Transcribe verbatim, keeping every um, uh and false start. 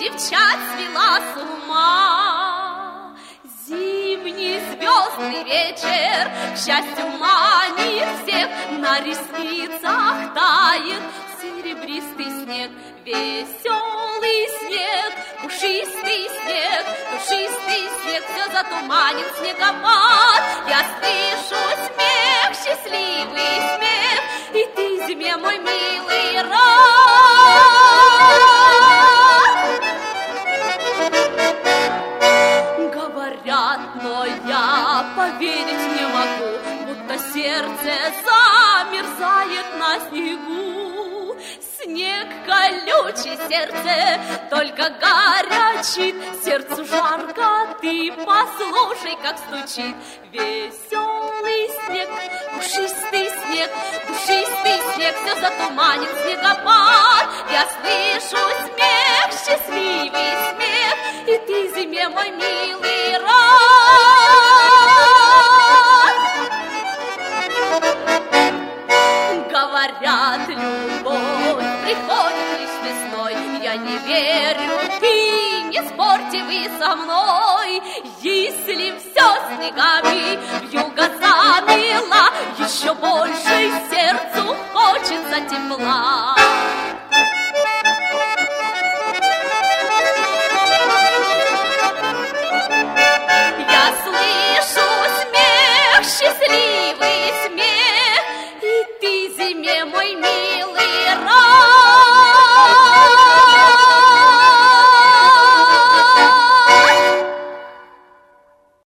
девчат свела с ума. Зимний звездный вечер, к счастью, манит всех, на ресницах тает серебристый снег. Веселый снег, пушистый снег, душистый снег, все затуманит снегопад. Я слышу смех, счастливый смех, и ты зиме, мой милый, рад. Говорят, но я поверить не могу, будто сердце замерзает на снегу. Снег колючий, сердце только горячит, сердцу жарко, ты послушай, как стучит. Веселый снег, пушистый снег, душистый снег, все затуманит снегопад. Я слышу смех, счастливый смех, и ты зиме, мой милый, рад. Говорят, любовь приходит лишь весной. Я не верю, ты не спорьте вы со мной. Если все снегами вьюга замела, еще больше сердцу хочется тепла.